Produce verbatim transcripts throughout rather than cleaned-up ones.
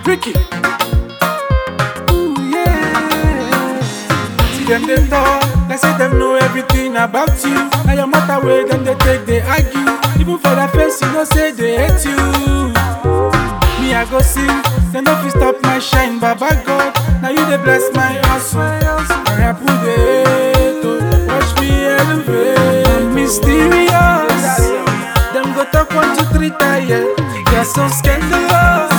Ricky. Ooh, yeah. See them they talk, they say them know everything about you. Now your matter way, then they take, they argue. Even for their face, you know say they hate you. Me I go sing, they no fit stop my shine, Baba God. Now you they bless my hustle. I rap with the hate, oh, watch me elevate. I'm mysterious. Them go talk one, two, three, tired. They're so scandalous.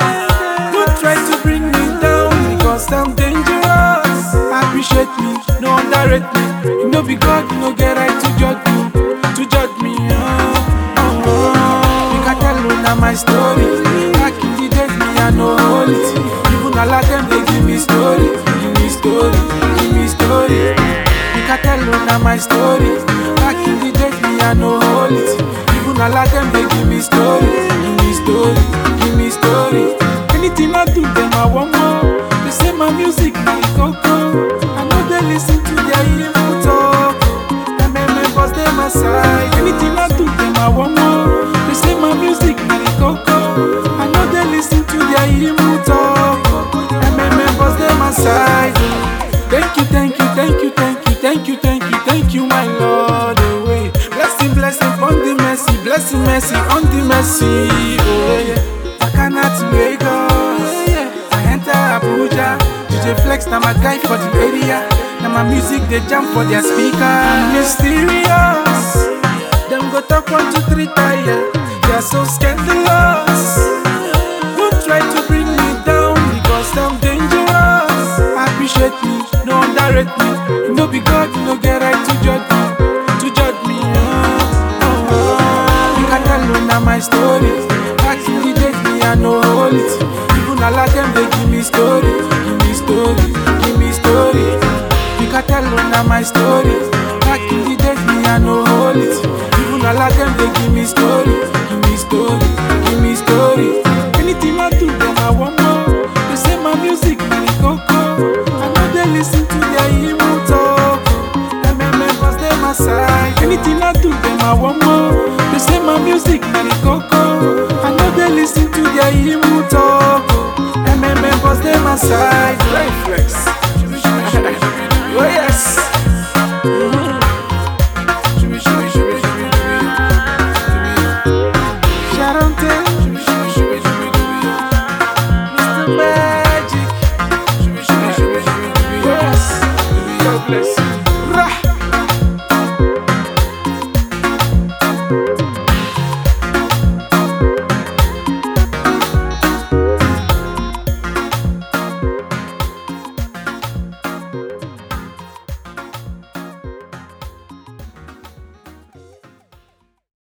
Don't try to bring me down because I'm dangerous. Appreciate me, no underrate me. You know be God, you no get right to judge me, to judge me. Oh, oh, oh. You can tell you now my story. Back in the days, me I know hold it. Even all of them they give me story, give me story, give me story. You can tell you now my story. Back in the days, me I know hold it. Even all of them they give me story, give me story, give me story. Anything I do, them I want more. They say my music na coco. I know they listen to their evil talk. Them members they my side. Anything I do, them I want more. They say my music na coco. I know they listen to their evil talk. Them members they my side. Thank you, thank you, thank you, thank you, thank you, thank you, thank you, my Lord. Oh, yeah. Blessing, blessing on the mercy, blessing, mercy on the mercy. Oh yeah. Takana to Lagos, I enter Abuja. D J Flex, now my guy for the area. Now my music they jump for their speaker. I'm mysterious. Them go talk one, two, three, tired. They are so scandalous. Don't try to bring me down because I'm dangerous. Appreciate me, no underrate me. You know be God, you no get right to judge me, to judge me. Oh, oh, oh. You can tell you now my story. Back in the days, me I know hold it. Even all of them they give me story, give me story, give me story. You can tell you now my story. Back in the days, me I know hold it. Even all of them they give me story, give me story, give me story.